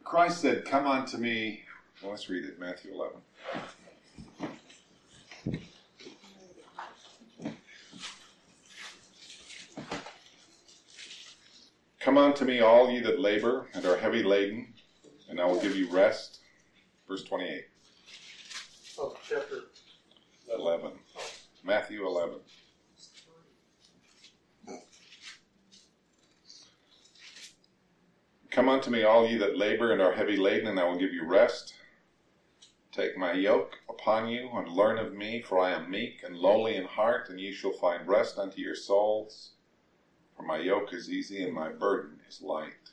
Christ said, "Come unto me." Well, let's read it, Matthew 11. "Come unto me, all ye that labor and are heavy laden, and I will give you rest." Verse 28. Oh, chapter 11. Matthew 11. "Come unto me, all ye that labor and are heavy laden, and I will give you rest. Take my yoke upon you, and learn of me, for I am meek and lowly in heart, and ye shall find rest unto your souls. For my yoke is easy, and my burden is light."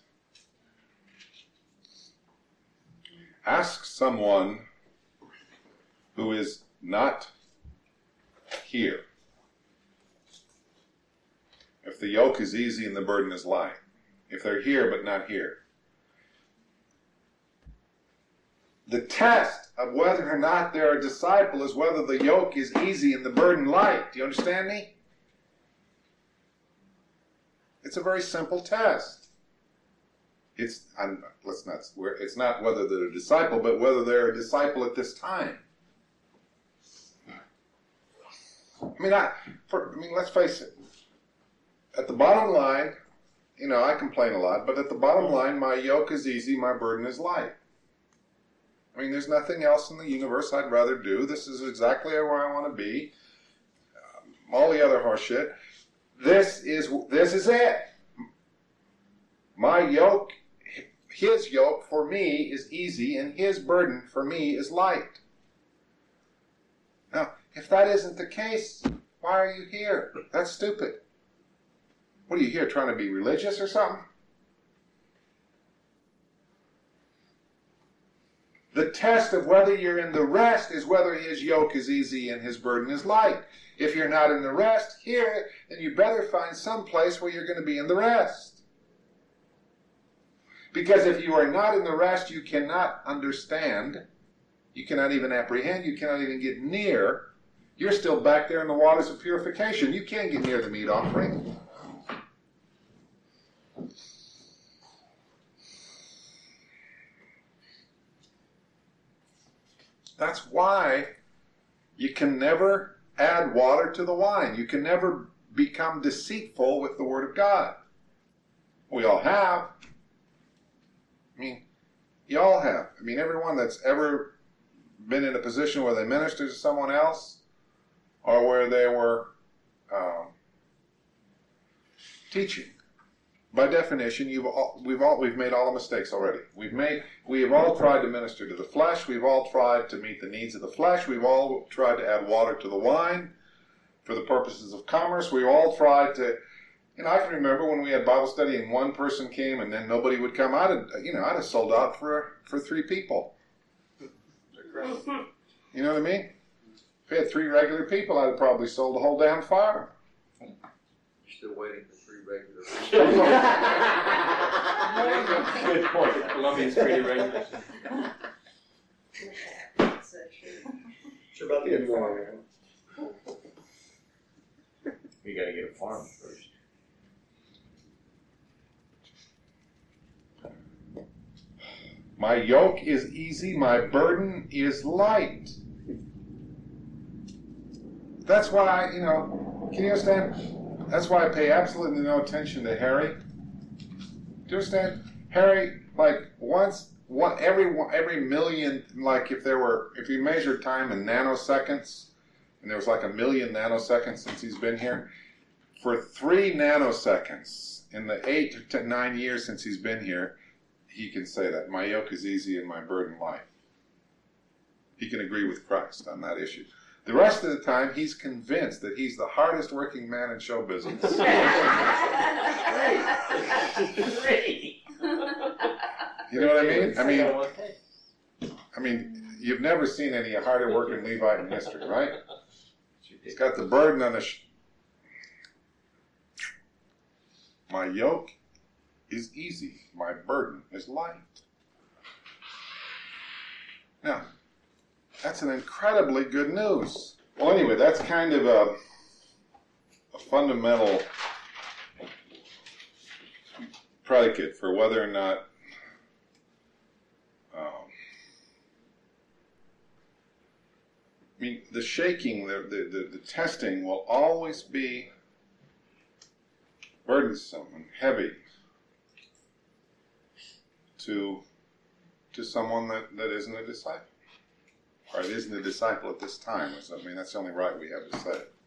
Ask someone who is not here if the yoke is easy and the burden is light. If they're here but not here. The test of whether or not they're a disciple is whether the yoke is easy and the burden light. Do you understand me? It's a very simple test. It's not whether they're a disciple, but whether they're a disciple at this time. Let's face it. At the bottom line, I complain a lot, but at the bottom line, my yoke is easy, my burden is light. There's nothing else in the universe I'd rather do. This is exactly where I want to be. All the other horse shit. This is it. My yoke, his yoke for me is easy, and his burden for me is light. Now, if that isn't the case, why are you here? That's stupid. What are you here, trying to be religious or something? The test of whether you're in the rest is whether his yoke is easy and his burden is light. If you're not in the rest here, then you better find some place where you're going to be in the rest. Because if you are not in the rest, you cannot understand, you cannot even apprehend, you cannot even get near. You're still back there in the waters of purification. You can't get near the meat offering. That's why you can never add water to the wine. You can never become deceitful with the Word of God. We all have. You all have. Everyone that's ever been in a position where they ministered to someone else or where they were teaching. By definition, we've made all the mistakes already. We have all tried to minister to the flesh. We've all tried to meet the needs of the flesh. We've all tried to add water to the wine for the purposes of commerce. We've all tried to. I can remember when we had Bible study and one person came and then nobody would come. I'd have sold out for 3 people. You know what I mean? If we had 3 regular people, I'd have probably sold the whole damn farm. You're still waiting for 3 regular people. good point. Colombians pretty regular. It's about the farm. You got to get a farm first. My yoke is easy, my burden is light. That's why, can you understand? That's why I pay absolutely no attention to Harry. Do you understand? Harry, every million, if you measure time in nanoseconds, and there was 1 million nanoseconds since he's been here, for 3 nanoseconds in the 8 to 9 years since he's been here, he can say that. My yoke is easy and my burden light. He can agree with Christ on that issue. The rest of the time, he's convinced that he's the hardest working man in show business. You know what I mean? You've never seen any harder working Levite in history, right? He's got the burden on my yoke is easy, my burden is light. Now, that's an incredibly good news. Well, anyway, that's kind of a fundamental predicate for whether or not the shaking, the testing will always be burdensome and heavy to someone that isn't a disciple. Or it isn't a disciple at this time. I mean, that's the only right we have to say it.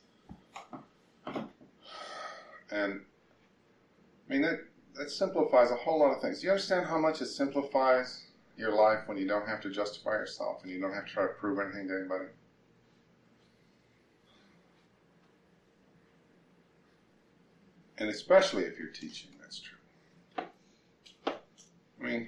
And, I mean, that simplifies a whole lot of things. Do you understand how much it simplifies your life when you don't have to justify yourself and you don't have to try to prove anything to anybody? And especially if you're teaching, that's true. I mean,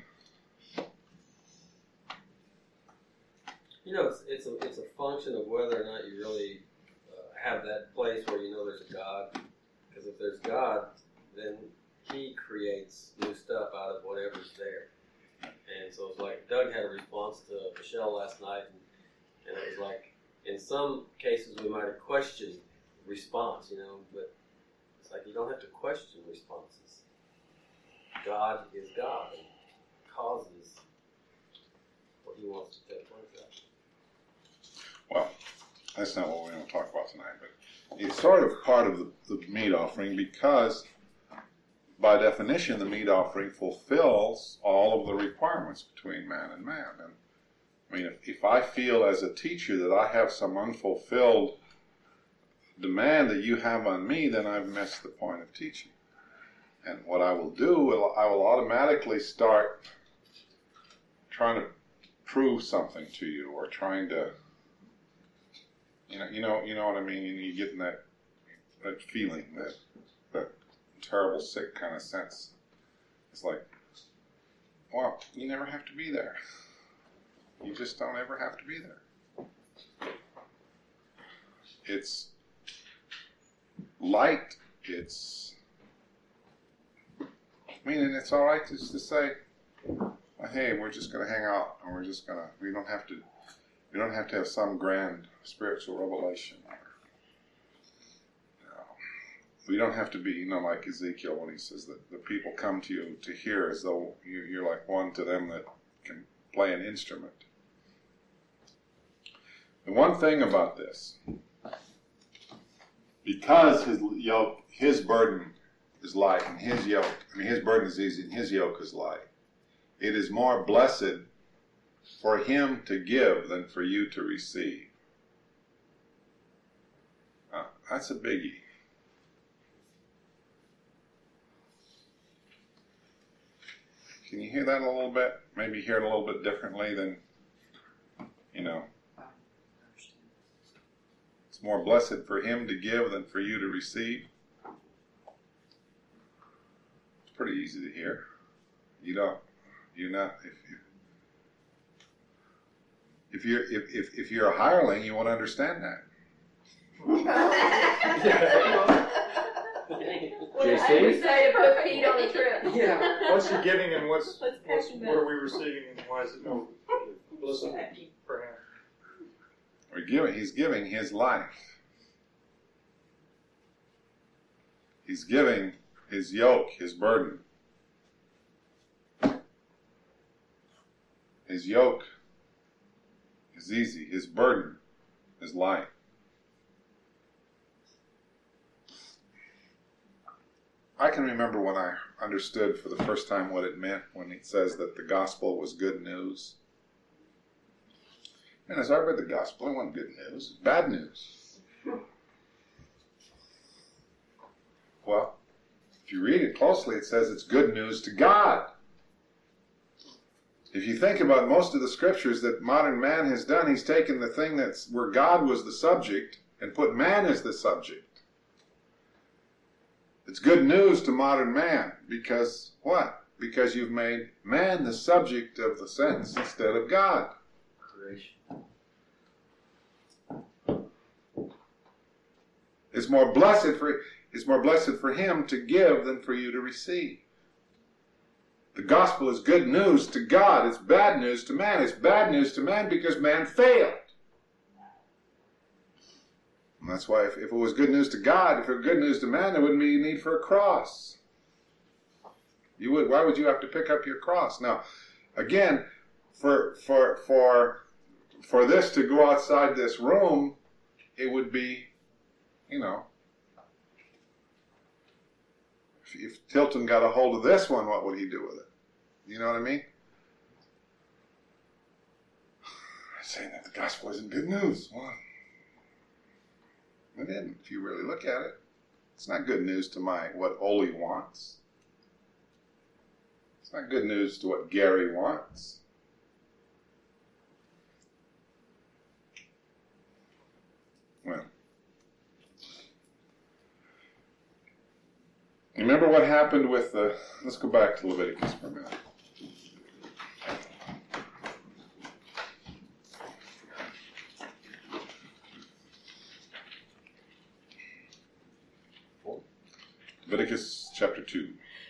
you know, it's a function of whether or not you really have that place where you know there's a God. Because if there's God, then He creates new stuff out of whatever's there. And so it's like Doug had a response to Michelle last night, and it was like, in some cases we might have questioned response, you know, but it's like you don't have to question responses. God is God and causes what He wants to take place of. well, that's not what we're going to talk about tonight, but it's sort of part of the meat offering because, by definition, the meat offering fulfills all of the requirements between man and man. And I mean, if I feel as a teacher that I have some unfulfilled demand that you have on me, then I've missed the point of teaching. And what I will do, I will automatically start trying to prove something to you, or trying to, you know what I mean. You get in that feeling, that terrible, sick kind of sense. It's like, well, you never have to be there. You just don't ever have to be there. It's light. And it's all right just to say, hey, we're just going to hang out, and we don't have to have some grand spiritual revelation. We don't have to be, like Ezekiel when he says that the people come to you to hear as though you're like one to them that can play an instrument. The one thing about this, because his burden is light, and his burden is easy, and his yoke is light, it is more blessed for him to give than for you to receive. That's a biggie. Can you hear that a little bit? Maybe hear it a little bit differently than, It's more blessed for him to give than for you to receive. It's pretty easy to hear. If you're a hireling, you won't understand that. JC? We say to put feet on the trip. Yeah. What's he giving and what Let's are we receiving and why is it no blessing for him? He's giving his life. He's giving his yoke, his burden. His yoke is easy. His burden is light. I can remember when I understood for the first time what it meant when it says that the gospel was good news. And as I read the gospel, it wasn't good news, it was bad news. Well, if you read it closely, it says it's good news to God. If you think about most of the scriptures that modern man has done, he's taken the thing that's where God was the subject and put man as the subject. It's good news to modern man because what? Because you've made man the subject of the sentence instead of God. Creation. It's more blessed for him to give than for you to receive. The gospel is good news to God. It's bad news to man. It's bad news to man because man failed. And that's why if it was good news to God, if it were good news to man, there wouldn't be a need for a cross. Why would you have to pick up your cross? Now, again, for for this to go outside this room, it would be, if Tilton got a hold of this one, what would he do with it? You know what I mean? Saying that the gospel isn't good news. Well, it isn't if you really look at it. It's not good news to what Oli wants. It's not good news to what Gary wants. Well, remember what happened with let's go back to Leviticus for a minute. Leviticus chapter 2.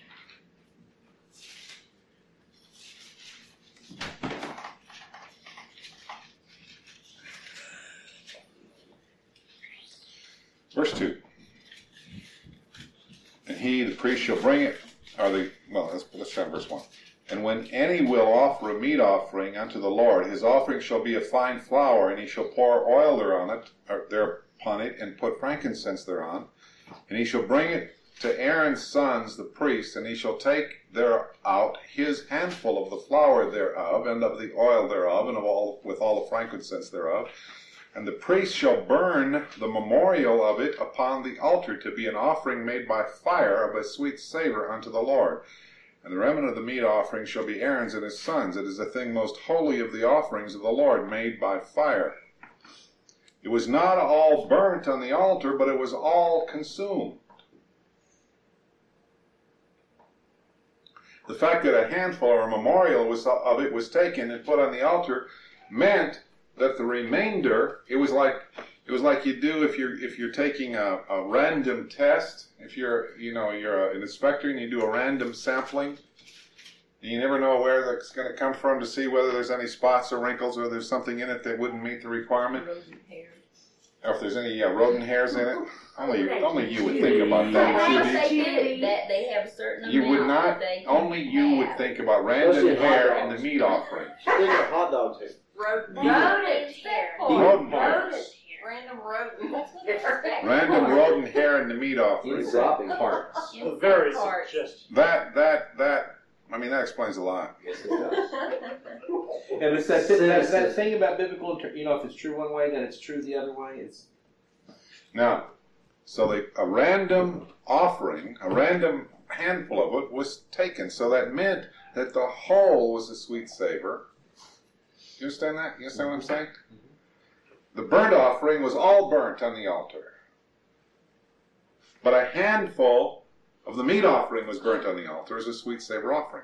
Verse 2. And he, the priest, shall bring it, let's try verse 1. And when any will offer a meat offering unto the Lord, his offering shall be of fine flour, and he shall pour oil thereupon it, and put frankincense thereon. And he shall bring it to Aaron's sons, the priests, and he shall take out his handful of the flour thereof, and of the oil thereof, and with all the frankincense thereof. And the priest shall burn the memorial of it upon the altar to be an offering made by fire of a sweet savor unto the Lord. And the remnant of the meat offering shall be Aaron's and his sons. It is a thing most holy of the offerings of the Lord, made by fire. It was not all burnt on the altar, but it was all consumed. The fact that a handful or a memorial of it was taken and put on the altar meant that the remainder, it was like you do if you're taking a random test. If you're an inspector and you do a random sampling, and you never know where that's going to come from to see whether there's any spots or wrinkles or there's something in it that wouldn't meet the requirement. Or if there's any rodent hairs in it. Only you would think about that. Unless they did that, they have a certain amount. You would not. That they Only you have. would think about random hair in the meat offering. Think of hot dogs here. Rodent hair. Rodent hairs. Random rodent. Random rodent hair in the meat offering. In dropping parts. A very Part. suggestive. That explains a lot. Yes, it does. And it's that thing about biblical, if it's true one way, then it's true the other way. Now, so a random offering, a random handful of it was taken. So that meant that the whole was a sweet savor. You understand that? You understand what I'm saying? The burnt offering was all burnt on the altar. But a handful of the meat offering was burnt on the altar as a sweet savor offering.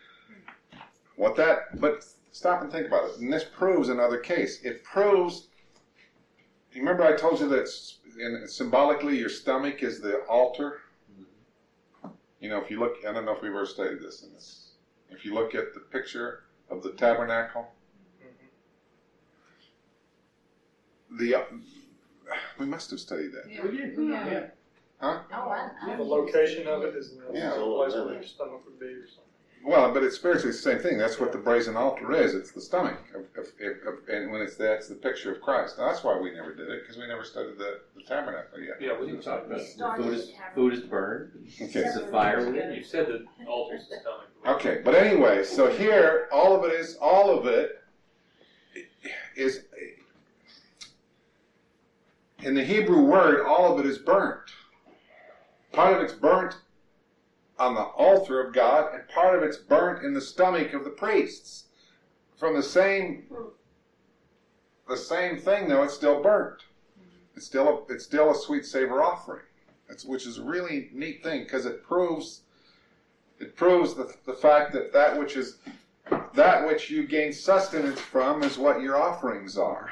But stop and think about it. And this proves another case. It proves, you remember I told you that symbolically your stomach is the altar? If you look, I don't know if we've ever studied this in this. If you look at the picture of the tabernacle, we must have studied that. Yeah. We did. Yeah. Huh? Oh, I The location of it is in the Yeah. place where your stomach would be or something. Well, but it's spiritually the same thing. That's what the brazen altar is. It's the stomach, and when that's the picture of Christ. Now, that's why we never did it, because we never studied the tabernacle yet. Yeah, we didn't talk about Started the food is burned. Okay. It's the fire with it. You said that altars the stomach. Okay, but anyway, so here, all of it is in the Hebrew word, all of it is burnt. Part of it's burnt on the altar of God, and part of it's burnt in the stomach of the priests. From the same thing, though, it's still burnt. It's still a sweet savor offering, which is a really neat thing because it proves the fact that that which you gain sustenance from is what your offerings are.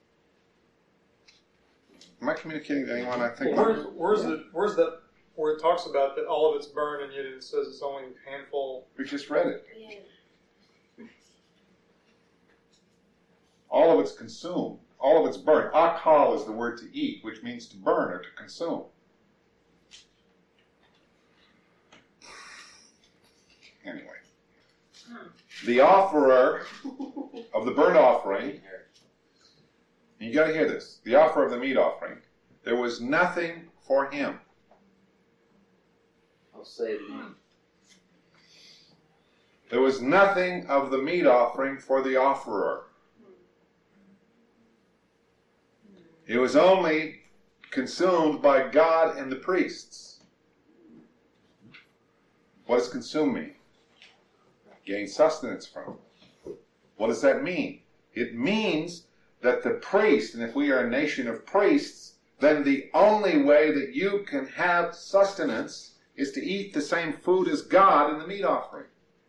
Am I communicating to anyone? I think. Where's that where it talks about that all of it's burned and yet it says it's only a handful? We just read it. All of it's consumed. All of it's burnt. Akal is the word to eat, which means to burn or to consume. Anyway. The offerer of the burnt offering And you got to hear this. The offer of the meat offering. There was nothing for him. I'll say it again. There was nothing of the meat offering for the offerer. It was only consumed by God and the priests. What does consume mean? Gain sustenance from. What does that mean? It means that the priest, and if we are a nation of priests, then the only way that you can have sustenance is to eat the same food as God in the meat offering.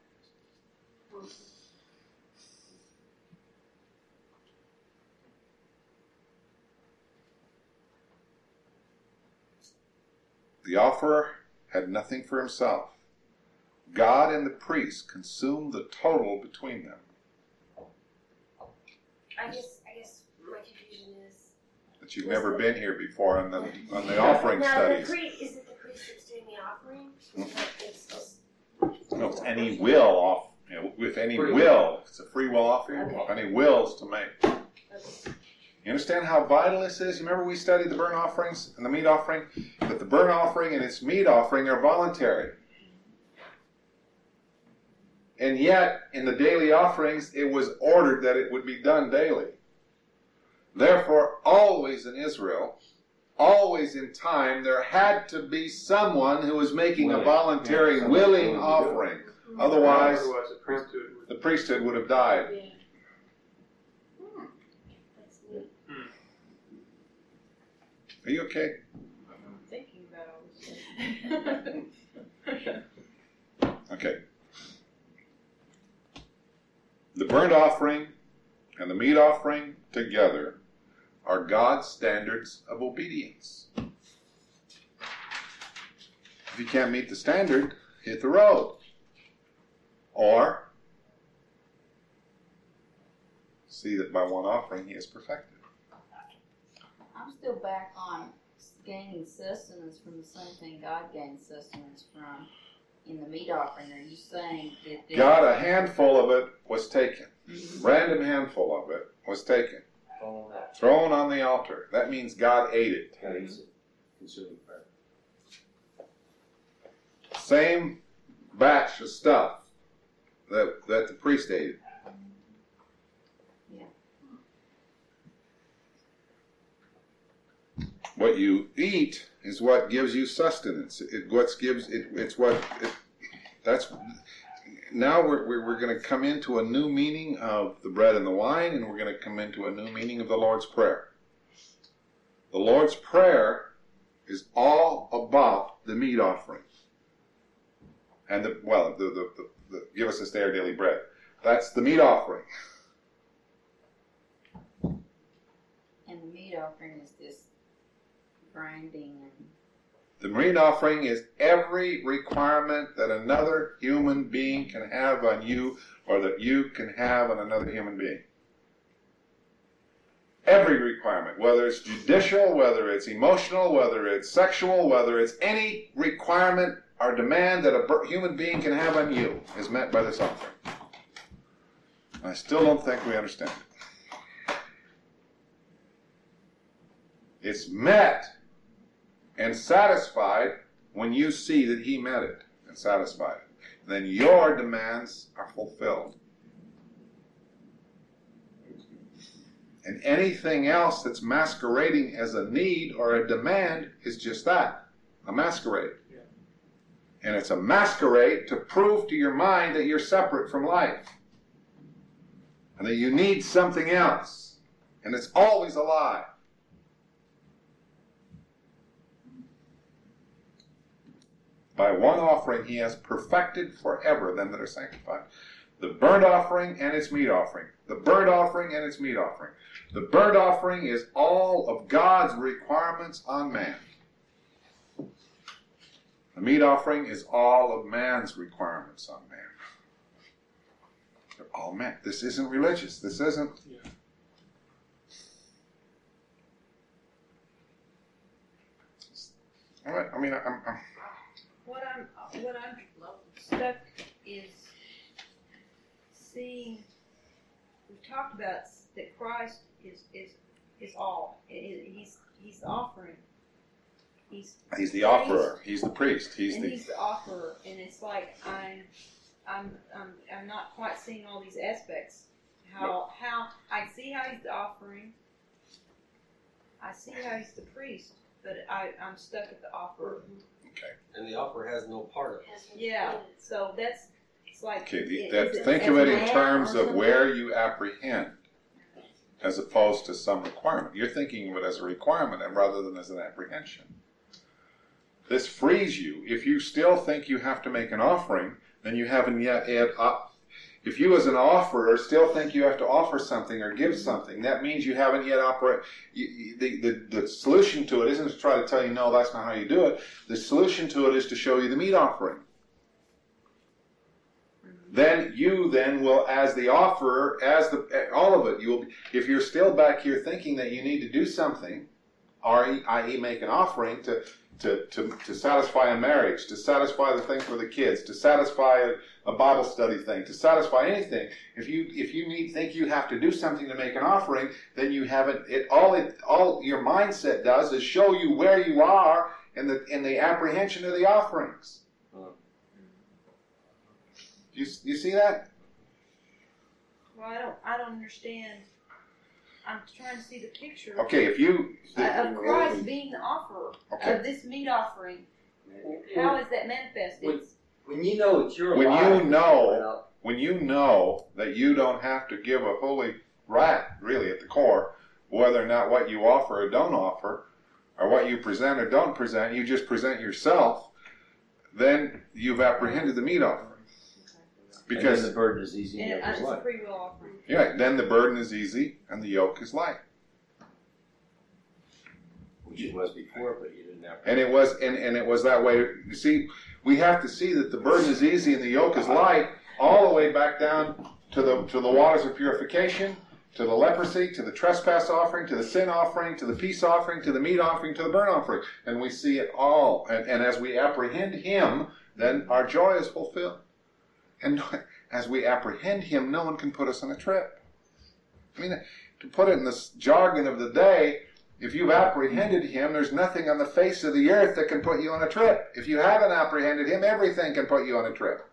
The offerer had nothing for himself. God and the priest consumed the total between them. I guess my confusion is That you've never been here before on the offering now studies. is it the priest that's doing the offering? It's just No, it's any will off. With any will, it's a free will offering. Okay. Any wills to make. okay. You understand how vital this is? You remember we studied the burnt offerings and the meat offering? That the burnt offering and its meat offering are voluntary. And yet, in the daily offerings, it was ordered that it would be done daily. Therefore, always in Israel, always in time, there had to be someone who was making a voluntary, willing offering. Otherwise, the priesthood would have died. Yeah. That's neat. Are you okay? I'm thinking about it. Okay. The burnt offering and the meat offering together are God's standards of obedience. If you can't meet the standard, hit the road. Or see that by one offering he is perfected. I'm still back on gaining sustenance from the same thing God gained sustenance from in the meat offering. Are you saying that God, a handful of it was taken. Random handful of it was taken. Thrown on the altar. That means God ate it. God eats it. Consuming fire. Same batch of stuff that the priest ate. Yeah. What you eat is what gives you sustenance. Now we're going to come into a new meaning of the bread and the wine, and we're going to come into a new meaning of the Lord's Prayer. The Lord's Prayer is all about the meat offering. And the give us this day our daily bread. That's the meat offering. And the meat offering is this grinding and The meat offering is every requirement that another human being can have on you, or that you can have on another human being. Every requirement, whether it's judicial, whether it's emotional, whether it's sexual, whether it's any requirement or demand that a human being can have on you, is met by this offering. I still don't think we understand it. It's met and satisfied when you see that he met it and satisfied it. Then your demands are fulfilled. And anything else that's masquerading as a need or a demand is just that, a masquerade. Yeah. And it's a masquerade to prove to your mind that you're separate from life. And that you need something else. And it's always a lie. By one offering he has perfected forever them that are sanctified. The burnt offering and its meat offering. The burnt offering and its meat offering. The burnt offering is all of God's requirements on man. The meat offering is all of man's requirements on man. They're all met. This isn't religious. This isn't. Yeah. All right. I mean, I'm What I'm stuck is seeing. We've talked about that Christ is is all. He's the offering. He's the offerer. He's the priest. He's the offerer, and it's like I'm not quite seeing all these aspects. How I see how he's the offering. I see how he's the priest, but I'm stuck at the offerer. Okay. And the offer has no part of it. Yeah, so it's like. Okay. is it Think as of it a in man terms or of something? where you apprehend, as opposed to some requirement. You're thinking of it as a requirement and rather than as an apprehension. This frees you. If you still think you have to make an offering, then you haven't yet if you as an offerer still think you have to offer something or give something, that means you haven't yet the solution to it isn't to try to tell you, no, that's not how you do it. The solution to it is to show you the meat offering. Then you will, as the offerer, all of it, if you're still back here thinking that you need to do something, i.e. make an offering to satisfy a marriage, to satisfy the thing for the kids, to satisfy a Bible study thing, to satisfy anything. If you think you have to do something to make an offering, then you haven't. All your mindset does is show you where you are in the apprehension of the offerings. You see that? Well, I don't understand. I'm trying to see the picture. Okay, if you Of Christ being the offerer of this meat offering. How is that manifested? When you know it's your When life, you know that you don't have to give a holy rat, really, at the core, whether or not what you offer or don't offer, or what you present or don't present, you just present yourself, then you've apprehended the meat offering. Because and then the burden is easy and the yoke It's is a light. free will offering. yeah, then the burden is easy and the yoke is light. Which it was before, but you didn't have. And it was that way. You see, we have to see that the burden is easy and the yoke is light, all the way back down to the waters of purification, to the leprosy, to the trespass offering, to the sin offering, to the peace offering, to the meat offering, to the burnt offering. And we see it all. And as we apprehend Him, then our joy is fulfilled. And as we apprehend Him, no one can put us on a trip. I mean, to put it in the jargon of the day, if you've apprehended Him, there's nothing on the face of the earth that can put you on a trip. If you haven't apprehended Him, everything can put you on a trip.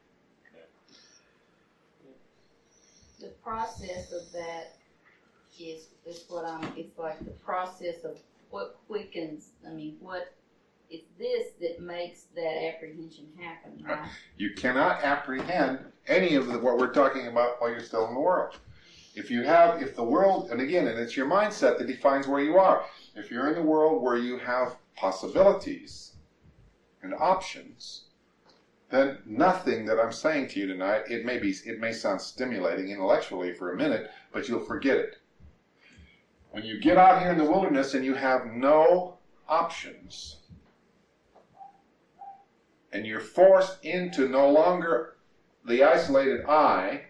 The process of that is it's like the process of what quickens, what it's this that makes that apprehension happen, right? You cannot apprehend any of what we're talking about while you're still in the world. If the world, and it's your mindset that defines where you are. If you're in the world where you have possibilities and options, then nothing that I'm saying to you tonight, it may sound stimulating intellectually for a minute, but you'll forget it. When you get out here in the wilderness and you have no options, and you're forced into no longer the isolated I,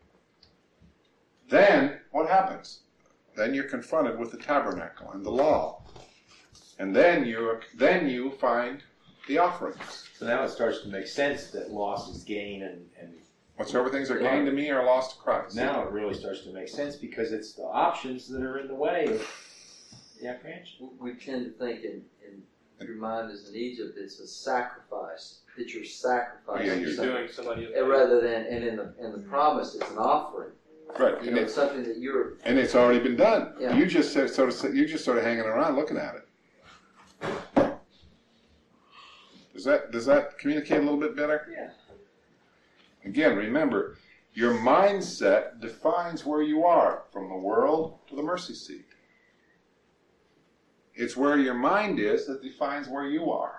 then what happens? Then you're confronted with the tabernacle and the law. And then you find the offerings. So now it starts to make sense that loss is gain and Whatsoever things are gained to me are lost to Christ. now it really starts to make sense because it's the options that are in the way of the apprehension. we tend to think in your mind is in Egypt, it's a sacrifice that you're sacrificing Yeah, you're something. Doing somebody else. Rather than in the promise, it's an offering. Right, You and know, it's, something that you're. and it's already been done. Yeah. You just sort of hanging around looking at it. Does that communicate a little bit better? Yeah. Again, remember, your mindset defines where you are, from the world to the mercy seat. It's where your mind is that defines where you are.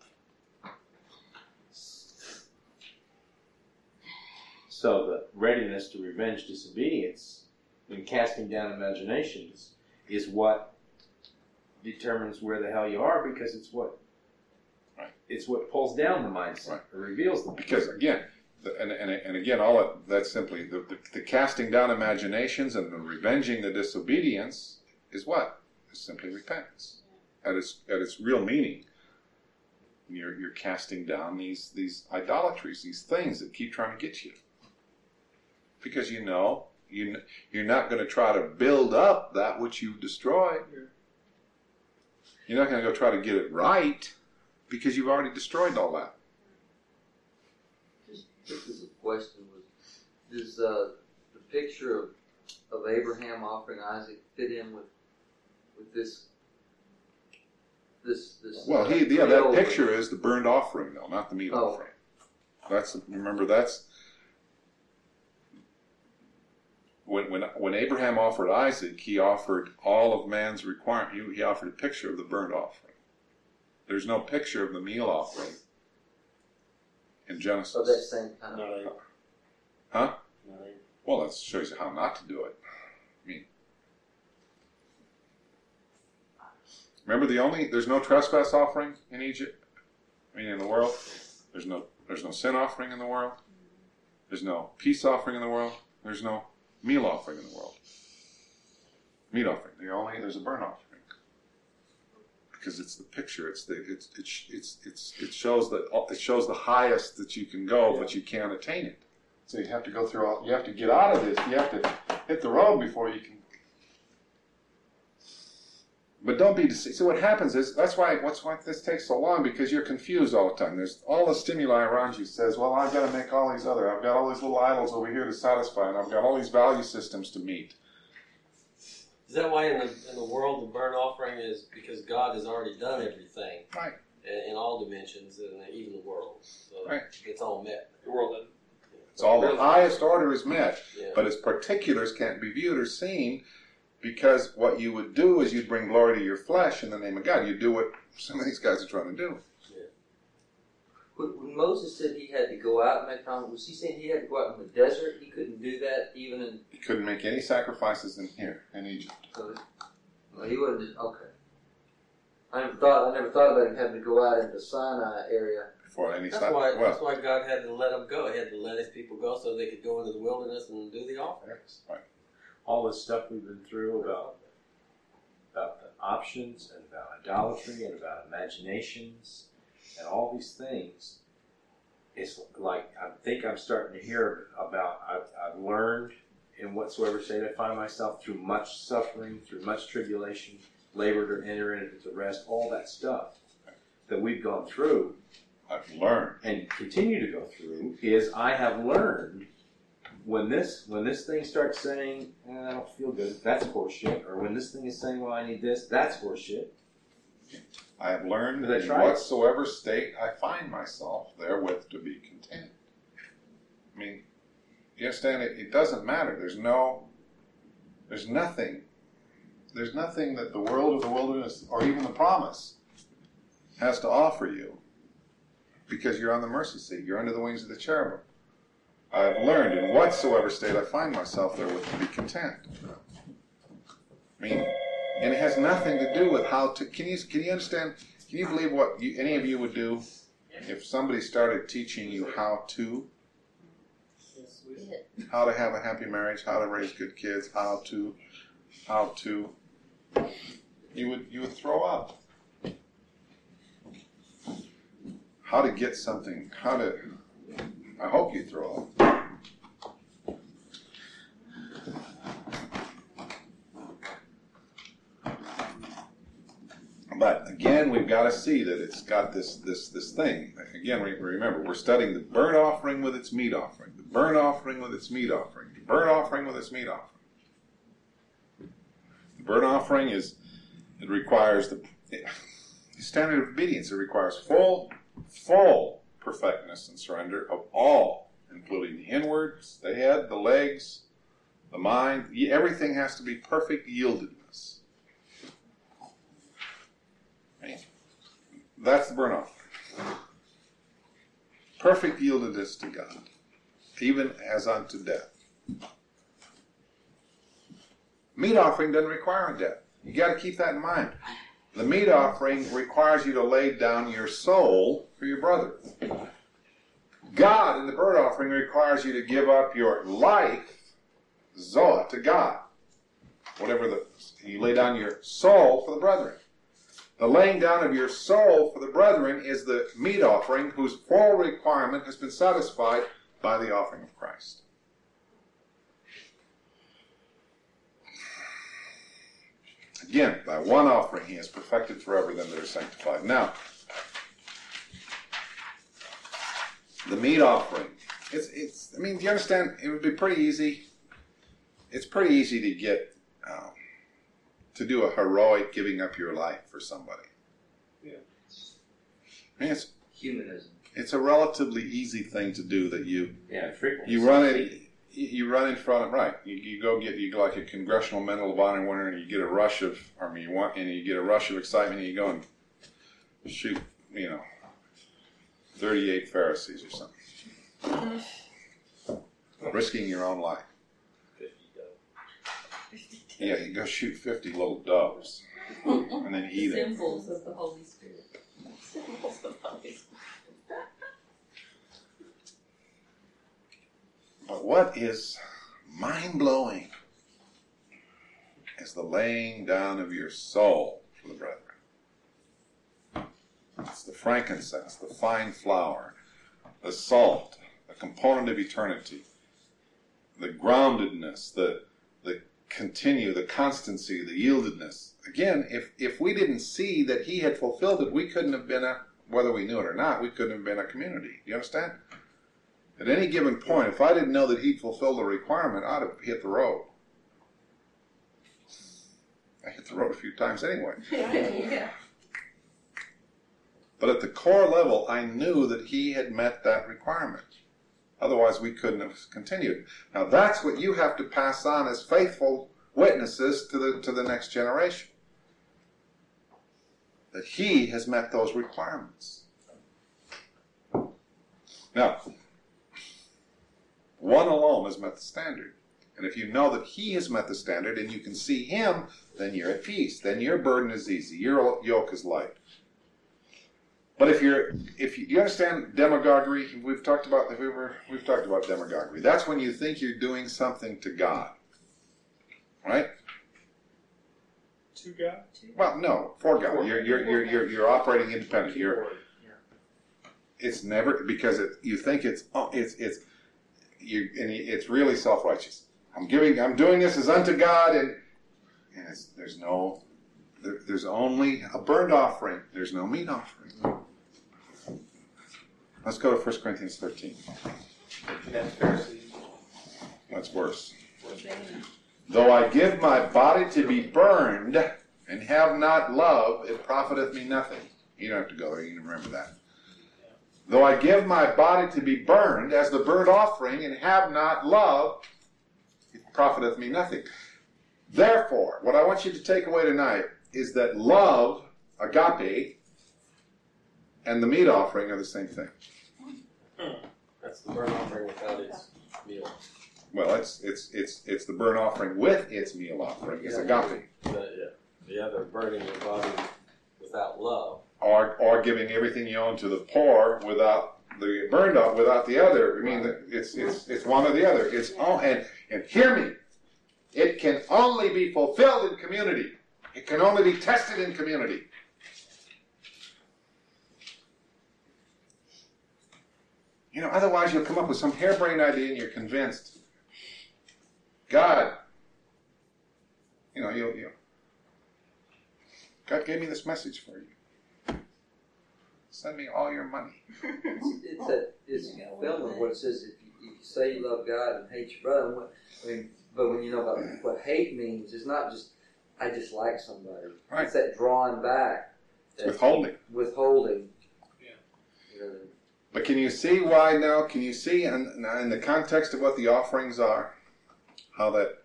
So the readiness to revenge disobedience in casting down imaginations is what determines where the hell you are, because it's what pulls down the mindset, Right. or reveals the mindset. Because again, and again, that's simply the casting down imaginations and the revenging the disobedience is what? Is simply repentance at its real meaning. You're casting down these idolatries, these things that keep trying to get you. Because you know You're not going to try to build up that which you've destroyed. You're not going to go try to get it right because you've already destroyed all that. Just as a question, does the picture of Abraham offering Isaac fit in with this? Well, that picture is the burnt offering, though, not the meat Oh. offering. That's when Abraham offered Isaac, he offered all of man's requirement. He offered a picture of the burnt offering. There's no picture of the meal offering in Genesis. Of that same kind of. Huh? Well, that shows you how not to do it. I mean, remember there's no trespass offering in Egypt. I mean, in the world, there's no sin offering in the world. There's no peace offering in the world. There's no meal offering in the world. Meat offering. There's a burnt offering because it's the picture. It shows the highest that you can go, but you can't attain it. So you have to go through you have to get out of this. You have to hit the road before you can. But don't be deceived. So what happens is, that's why this takes so long, because you're confused all the time. There's all the stimuli around you says, well, I've got to make all these I've got all these little idols over here to satisfy, and I've got all these value systems to meet. Is that why in the world the burnt offering is because God has already done everything, Right. in all dimensions, and even the world. So Right. it's all met. The world that It's all the highest order is met, Yeah. but its particulars can't be viewed or seen, because what you would do is you'd bring glory to your flesh in the name of God. You do what some of these guys are trying to do. When Moses said he had to go out and make time, was he saying he had to go out in the desert? He couldn't do that even in. He couldn't make any sacrifices in Egypt. Well, he wasn't. Okay. I never thought about him having to go out in the Sinai area. Before any That's why God had to let them go. He had to let his people go so they could go into the wilderness and do the offerings. Right. All this stuff we've been through about the options and about idolatry and about imaginations and all these things, it's like I think I'm starting to hear about. I've learned in whatsoever state I find myself, through much suffering, through much tribulation, labor to enter into the rest, all that stuff that we've gone through. I've learned. And continue to go through, is I have learned when this thing starts saying, I don't feel good, that's horseshit, or when this thing is saying, well, I need this, that's horseshit. I have learned That's in right. whatsoever state I find myself therewith to be content. I mean, you understand, it doesn't matter. There's nothing that the world or the wilderness or even the promise has to offer you, because you're on the mercy seat. You're under the wings of the cherubim. I have learned in whatsoever state I find myself therewith to be content. I mean, and it has nothing to do with how to. Can you understand? Can you believe what any of you would do if somebody started teaching you how to have a happy marriage, how to raise good kids, how to? You would throw up. How to get something? I hope you throw up. But again, we've got to see that it's got this thing. Again, remember, we're studying the burnt offering with its meat offering, the burnt offering with its meat offering, the burnt offering with its meat offering. The burnt offering it requires the standard of obedience. It requires full perfectness and surrender of all, including the inwards, the head, the legs, the mind. Everything has to be perfect yieldedness. Right? That's the burnt offering. Perfect yieldedness to God, even as unto death. Meat offering doesn't require a death. You got to keep that in mind. The meat offering requires you to lay down your soul for your brother. God, in the burnt offering, requires you to give up your life, zoa, to God. You lay down your soul for the brethren. The laying down of your soul for the brethren is the meat offering, whose full requirement has been satisfied by the offering of Christ. Again, by one offering he has perfected forever them that are sanctified. Now, the meat offering. I mean, do you understand? It would be pretty easy. It's pretty easy to get, to do a heroic giving up your life for somebody. Yeah. I mean, it's Humanism. a relatively easy thing to do that you frequently. you run it. You run in front of, right. You go like a Congressional Medal of Honor winner, and you get a rush of, you get a rush of excitement, and you go and shoot, 38 Pharisees or something, risking your own life. 50 doves. Yeah, you go shoot 50 little doves, and then eat them. Symbols of the Holy Spirit. Symbols of the Holy Spirit. But what is mind-blowing is the laying down of your soul for the brethren. It's the frankincense, the fine flour, the salt, the component of eternity, the groundedness, the constancy, the yieldedness. Again, if we didn't see that he had fulfilled it, we couldn't have been whether we knew it or not, we couldn't have been a community. Do you understand? At any given point, if I didn't know that he'd fulfilled the requirement, I'd have hit the road. I hit the road a few times anyway. Yeah. But at the core level, I knew that he had met that requirement. Otherwise, we couldn't have continued. Now, that's what you have to pass on as faithful witnesses to the next generation. That he has met those requirements. Now, one alone has met the standard. And if you know that he has met the standard and you can see him, then you're at peace. Then your burden is easy. Your yoke is light. But if you understand demagoguery, we've talked about demagoguery. That's when you think you're doing something to God. Right? To God? Well, no, for God. You're operating independent. It's never, because you think it's really self-righteous. I'm doing this as unto God, and there's only a burnt offering. There's no meat offering. Let's go to 1 Corinthians 13. That's Pharisees. That's worse. Though I give my body to be burned and have not love, it profiteth me nothing. You don't have to go there. You can remember that. Though I give my body to be burned as the burnt offering and have not love, it profiteth me nothing. Therefore, what I want you to take away tonight is that love, agape, and the meat offering are the same thing. That's the burnt offering without its meal. Well, it's the burnt offering with its meal offering. It's agape. The other burning your body without love. Or giving everything you own to the poor without the burned up, without the other. I mean, it's one or the other. It's all, and hear me. It can only be fulfilled in community. It can only be tested in community. Otherwise you'll come up with some harebrained idea and you're convinced. God, God gave me this message for you. Send me all your money. It's fulfillment what it says. If you say you love God and hate your brother, but when you know about what hate means, it's not just I dislike somebody. Right. It's that drawing back, that Withholding. Yeah. But can you see why now? Can you see in the context of what the offerings are, how that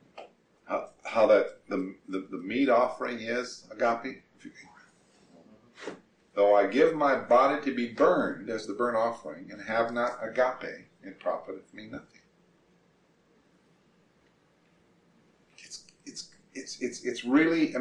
the meat offering is agape? Though I give my body to be burned as the burnt offering and have not agape, it profiteth me nothing. It's really,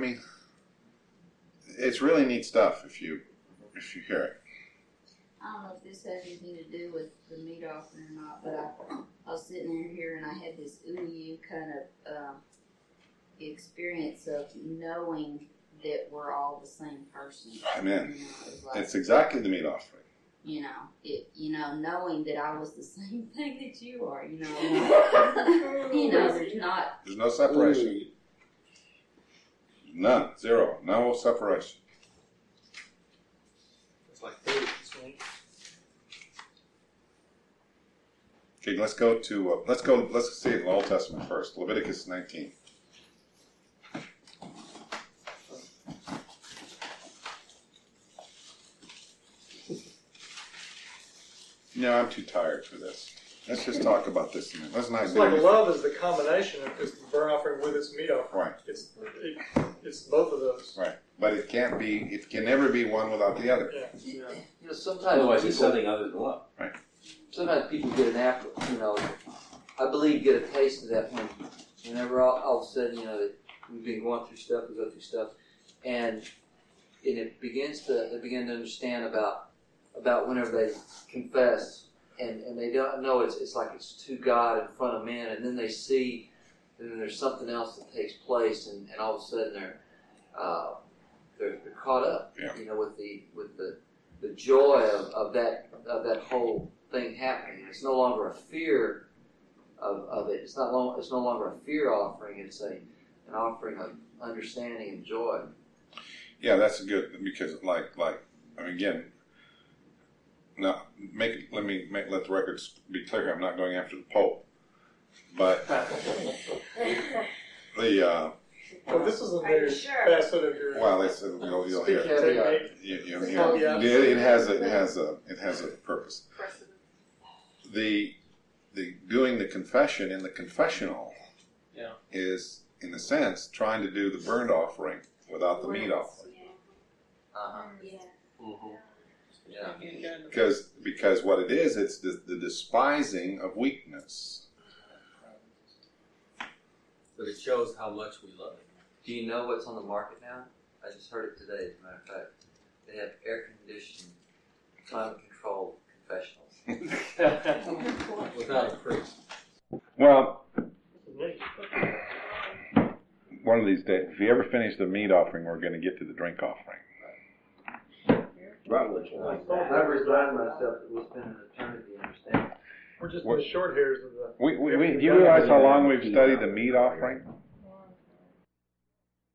it's really neat stuff if you hear it. I don't know if this has anything to do with the meat offering or not, but I was sitting here and I had this kind of experience of knowing that we're all the same person. Amen. It's like, It's exactly the meat offering. Knowing that I was the same thing that you are. There's There's no separation. None. Zero. No separation. It's like food. Okay, let's see it in the Old Testament first. Leviticus 19. No, I'm too tired for this. Let's just talk about this a minute. Let's not It's do like it. love is the combination of just the burnt offering with its meat offering. Right, It's both of those. right. But it can't be, it can never be one without the other. Yeah. You know, sometimes Otherwise, it's people, something other than love. sometimes people get I believe get a taste of that whenever all of a sudden, that we've been going through stuff, we go through stuff, and they begin to understand about whenever they confess, and they don't know it's like it's to God in front of men, and then they see, and then there's something else that takes place, and all of a sudden they're caught up, Yeah. with the joy of that whole thing happening. It's no longer a fear of it. It's no longer a fear offering. It's an offering of understanding and joy. Yeah, that's good, because again, now let the records be clear here. I'm not going after the Pope, but Well, this is Are you another sure? facet of your well, you'll hear. Caveat. You'll hear. It has a purpose. The doing the confession in the confessional is, in a sense, trying to do the burnt offering without the meat offering. Uh-huh. Yeah. Mm-hmm. Yeah. Because what it is, it's the despising of weakness. But it shows how much we love it. Do you know what's on the market now? I just heard it today, as a matter of fact. They have air-conditioned, climate-controlled confessionals. Without a priest. Well, one of these days, if you ever finish the meat offering, we're going to get to the drink offering. Rutledge. I resigned myself that we'll spend an eternity understanding. We're just in the short hairs of the. Do you realize how long we've studied the meat offering?